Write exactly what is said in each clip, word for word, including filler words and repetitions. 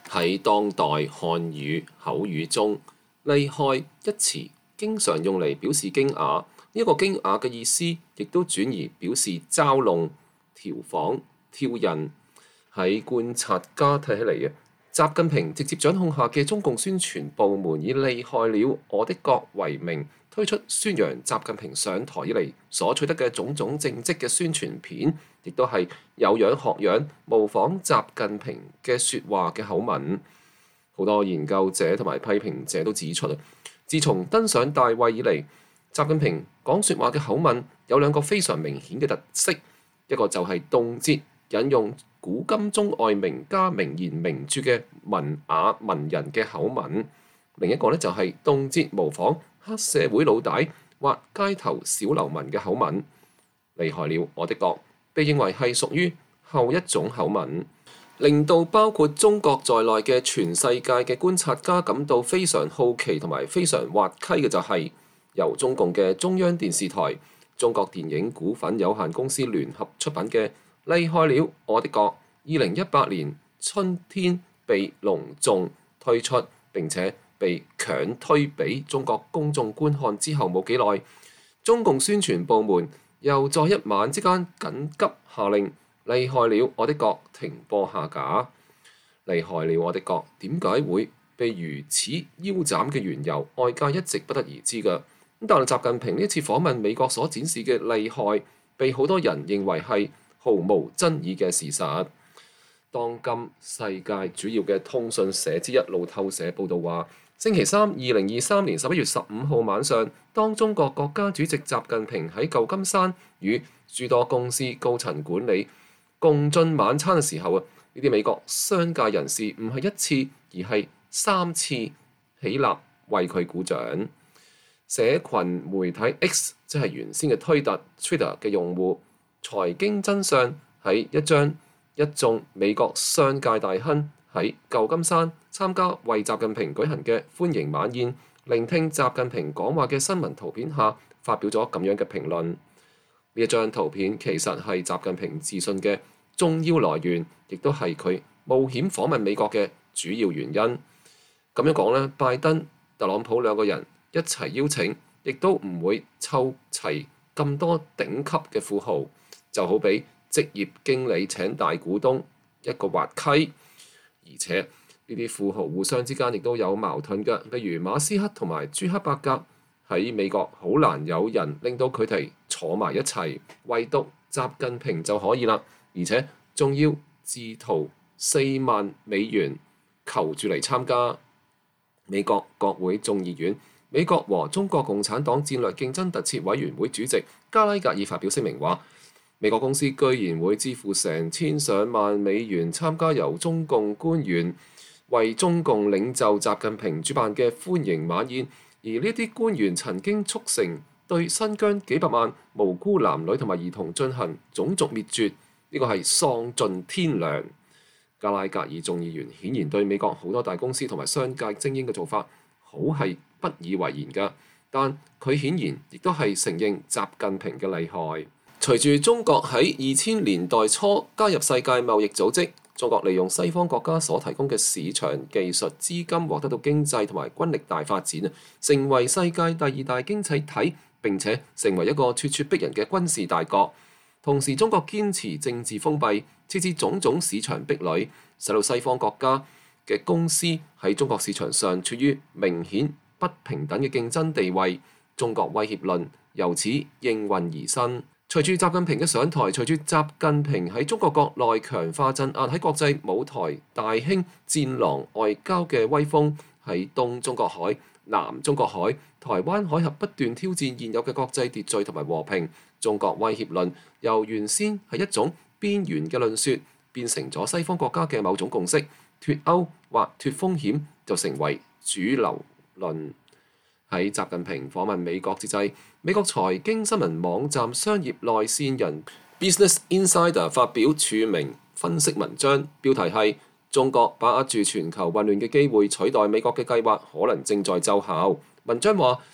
喺當代漢語口語中，厲害一詞經常用嚟表示驚訝，呢、這、一個驚訝嘅意思亦都轉而表示嘲弄、調侃、挑釁。喺觀察家睇起嚟嘅，習近平直接掌控下嘅中共宣傳部門以厲害了我的國為名，推出宣揚習近平上台以嚟所取得嘅種種政績嘅宣傳片，亦都係有樣學樣模仿習近平嘅説話嘅口吻。好多研究者同埋批評者都指出啊，自從登上大位以嚟，習近平講説話嘅口吻有兩個非常明顯嘅特色，一個就係動輒引用古今中外名家名言名著嘅文雅文人嘅口吻，另一個呢，就係動輒模仿黑社會老大或街頭小流民嘅口吻。厲害了我的國被認為係屬於後一種口吻，令到包括中國在內嘅全世界嘅觀察家感到非常好奇同埋非常滑稽嘅就係由中共嘅中央電視台、中國電影股份有限公司聯合出品嘅厲害了我的國二零一八年春天被隆重推出，並且被強推俾中國公眾觀看之後冇幾耐，中共宣傳部門又在一晚之間緊急下令厲害了我的國停播下架。厲害了我的國點解會被如此腰斬嘅緣由，外界一直不得而知㗎。但係習近平呢次訪問美國所展示嘅厲害，被好多人認為係毫無爭議嘅事實。當今世界主要嘅通訊社之一路透社報導話，星期三二零二三年十一月十五號晚上，當中國國家主席習近平喺舊金山與諸多公司高層管理共進晚餐嘅時候啊，呢啲美國商界人士唔係一次而係三次起立為佢鼓掌。社群媒體 X 即係原先嘅推特 Twitter 嘅用戶財經真相喺一張一眾美國商界大亨喺舊金山參加為習近平舉行嘅歡迎晚宴、聆聽習近平講話嘅新聞圖片下，發表咗咁樣嘅評論。呢一張圖片其實係習近平自信嘅重要來源，亦都係佢冒險訪問美國嘅主要原因。咁樣講呢，拜登、特朗普兩個人一齊邀請，亦都唔會湊齊咁多頂級嘅富豪，就好比職業經理請大股東一個滑稽。而且呢啲富豪互相之間亦都有矛盾嘅，例如馬斯克同埋朱克伯格喺美國好難有人令到佢哋坐埋一齊，唯獨習近平就可以啦，而且仲要自掏四萬美元求住嚟參加。美國國會眾議院美國和中國共產黨戰略競爭特設委員會主席加拉格爾發表聲明話，美國公司居然會支付成千上萬美元參加由中共官員為中共領袖習近平主辦嘅歡迎晚宴，而呢啲官員曾經促成對新疆幾百萬無辜男女同埋兒童進行種族滅絕，呢個係喪盡天良。加拉格爾眾議員顯然對美國好多大公司同埋商界精英嘅做法好係不以為然㗎，但佢顯然亦都係承認習近平嘅厲害。隨住中國喺二千年代初加入世界貿易組織，中國利用西方國家所提供嘅市場、技術、資金，獲得到經濟同埋軍力大發展，成為世界第二大經濟體，並且成為一個咄咄逼人嘅軍事大國。同時，中國堅持政治封閉，設置種種市場壁壘，使到西方國家嘅公司喺中國市場上處於明顯不平等嘅競爭地位。中國威脅論由此應運而生。隨住習近平嘅上台，隨住習近平喺中國國內強化鎮壓，喺國際舞台大興戰狼外交嘅威風，喺東中國海、南中國海、台灣海峽不斷挑戰現有嘅國際秩序同埋和平。中國威脅論由原先係一種邊緣嘅論説，變成咗西方國家嘅某種共識。脫歐或脫風險就成為主流論。喺習近平訪問美國之際，美國財經新聞網站商業內線人 Business Insider 發表署名分析文章，標題係中國把握住全球混亂嘅機會，取代美國嘅計劃可能正在奏效。文章話，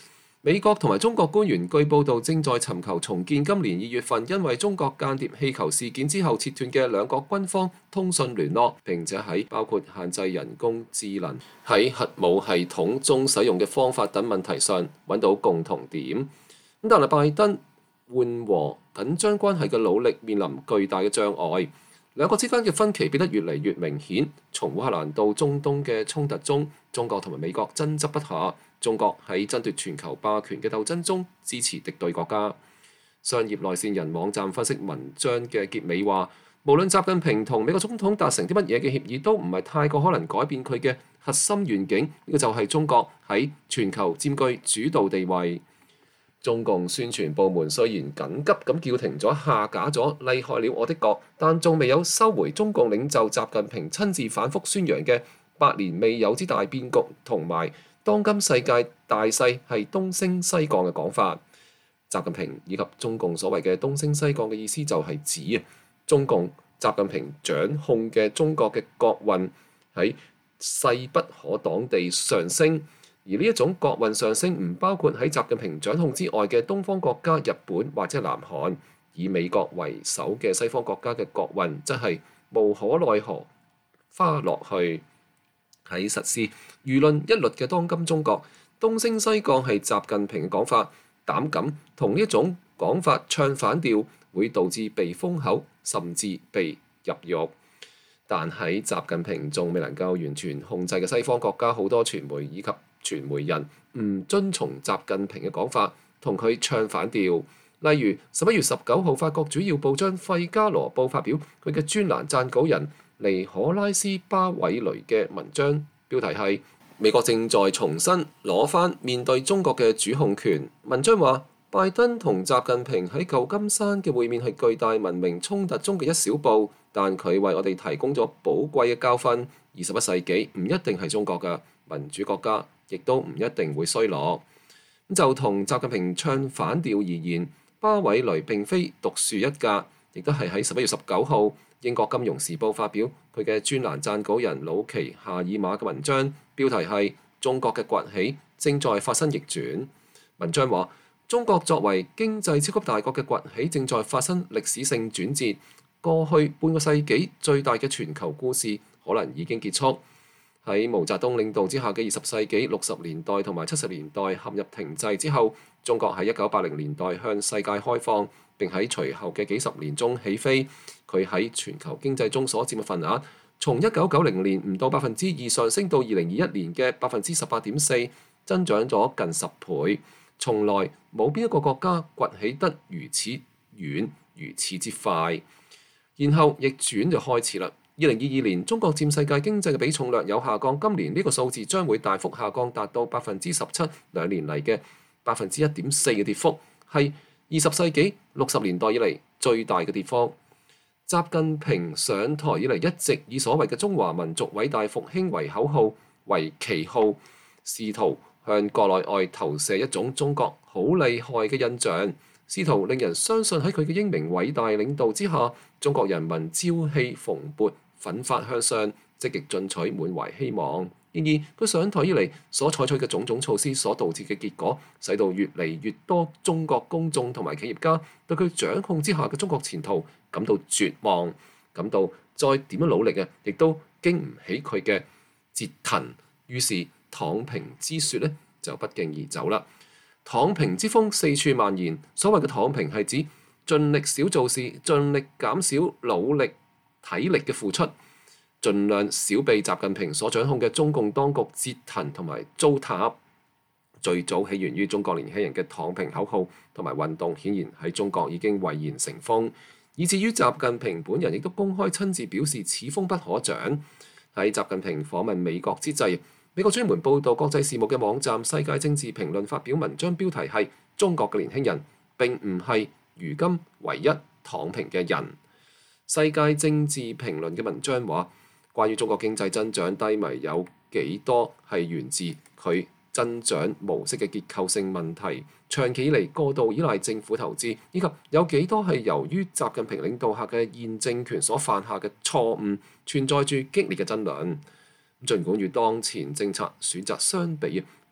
美國同埋中國官員據報道正在尋求重建今年二月份因為中國間諜氣球事件之後切斷嘅兩國軍方通訊聯絡，並且喺包括限制人工智能喺核武系統中使用嘅方法等問題上揾到共同點。咁但係拜登緩和緊張關係嘅努力面臨巨大嘅障礙，兩國之間嘅分歧變得越嚟越明顯。從烏克蘭到中東嘅衝突中，中國同埋美國爭執不下。中國喺爭奪全球霸權嘅鬥爭中支持敵對國家。商業內線人網站分析文章嘅結尾話，無論習近平同美國總統達成啲乜嘢嘅協議，都唔係太過可能改變佢嘅核心願景，呢個就係中國喺全球佔據主導地位。中共宣傳部門雖然緊急咁叫停咗下架咗厲害了我的國，但仲未有收回中共領袖習近平親自反覆宣揚嘅百年未有之大變局同埋當今世界大勢係東升西降嘅講法。習近平以及中共所謂嘅東升西降嘅意思就係指啊，中共習近平掌控嘅中國嘅國運喺勢不可擋地上升，而呢一種國運上升唔包括喺習近平掌控之外嘅東方國家日本或者南韓，以美國為首嘅西方國家嘅國運則係無可奈何花落去。喺實施輿論一律嘅當今中國，東升西降係習近平嘅講法，膽敢同呢一種講法唱反調，會導致被封口，甚至被入獄。但喺習近平仲未能夠完全控制嘅西方國家，好多傳媒以及傳媒人唔遵從習近平嘅講法，同佢唱反調。例如十一月十九號，法國主要報章《費加羅報》發表佢嘅專欄撰稿人尼可拉斯巴韋雷嘅文章，標題係美國正在重新攞返面對中國嘅主控權。文章話，拜登同習近平喺舊金山嘅會面係巨大文明衝突中嘅一小步，但佢為我哋提供咗寶貴嘅教訓。二十一世紀唔一定係中國嘅民主國家，亦都唔一定會衰落。就同習近平唱反調而言，巴韋雷並非獨樹一格，亦都係喺十一月十九號英國金融時報發表佢嘅專欄撰稿人魯奇夏爾馬嘅文章，標題係中國嘅崛起正在發生逆轉。文章話，中國作為經濟超級大國嘅崛起正在發生歷史性轉折，過去半個世紀最大嘅全球故事可能已經結束。喺毛澤東領導之下嘅二十世紀六十年代同埋七十年代陷入停滯之後，中國喺一九八零年代向世界開放，並喺隨後嘅幾十年中起飛。佢喺全球經濟中所佔嘅份額，從一九九零年唔到百分之二上升到二零二一年嘅百分之十八點四，增長咗近十倍。從來冇邊一個國家崛起得如此遠、如此之快。然後逆轉就開始啦。二零二二年，中國佔世界經濟嘅比重略有下降，今年呢個數字將會大幅下降，達到百分之十七，兩年嚟嘅百分之一點四嘅跌幅，係二十世紀六十年代以嚟最大嘅跌幅。習近平上台以嚟一直以所謂嘅中華民族偉大復興為口號、為旗號，試圖向國內外投射一種中國好厲害嘅印象，試圖令人相信喺佢嘅英明偉大領導之下，中國人民朝氣蓬勃、奮發向上、積極進取、滿懷希望。然而，佢上台以嚟所採取嘅種種措施所導致嘅結果，使到越嚟越多中國公眾同埋企業家對佢掌控之下嘅中國前途感到絕望，感到再點樣努力嘅，亦都經唔起佢嘅折騰。於是躺平之説呢，就不脛而走啦。躺平之風四處蔓延，所謂嘅躺平係指盡力少做事，盡力減少努力體力嘅付出，盡量少被習近平所掌控嘅中共當局折騰同埋糟蹋。最早起源於中國年輕人嘅躺平口號同埋運動，顯然喺中國已經蔚然成風，以至於習近平本人亦都公開親自表示此風不可長。喺習近平訪問美國之際，美國專門報導國際事務嘅網站《世界政治評論》發表文章，標題係中國嘅年輕人並唔係如今唯一躺平嘅人。世界政治評論嘅文章話，關於中國經濟增長低迷有幾多係源自佢增長模式嘅結構性問題，長期以嚟過度依賴政府投資，以及有幾多係由於習近平領導下嘅現政權所犯下嘅錯誤，存在住激烈嘅爭論。儘管與當前政策選擇相比，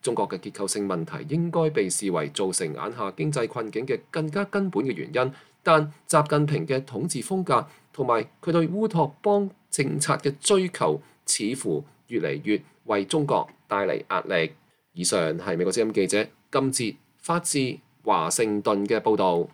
中國嘅結構性問題應該被視為造成眼下經濟困境嘅更加根本嘅原因，但習近平嘅統治風格同埋佢對烏托邦政策嘅追求，似乎越嚟越為中國帶嚟壓力。以上係美國之音記者今節發自華盛頓嘅報導。